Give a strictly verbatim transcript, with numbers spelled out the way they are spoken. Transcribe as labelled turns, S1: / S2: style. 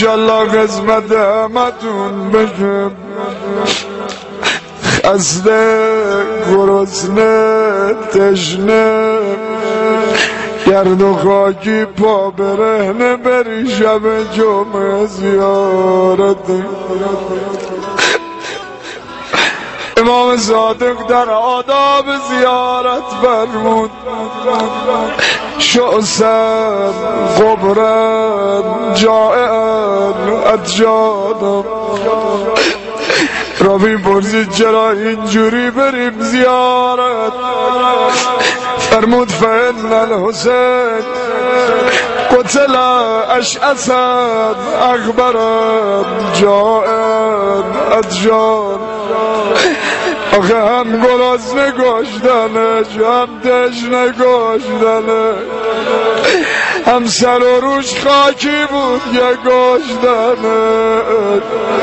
S1: انشالله قسمت همتون بشه. خسته گرسنه تشنه گرد و خاکی پا برهنه بری شب جمعه زیارت. امام صادق در آداب زیارت فرمود شعثن غبرن جائعن عطشانم. راوی پرسید چرا اینجوری بریم زیارت؟ فرمود فإن الحسین قتل اشعثا اغبرا جائعا عطشان. آخه هم گرسنه گشتنش هم تشنه گشتنه، هم سر و روش خاکی بود یه گشتنه.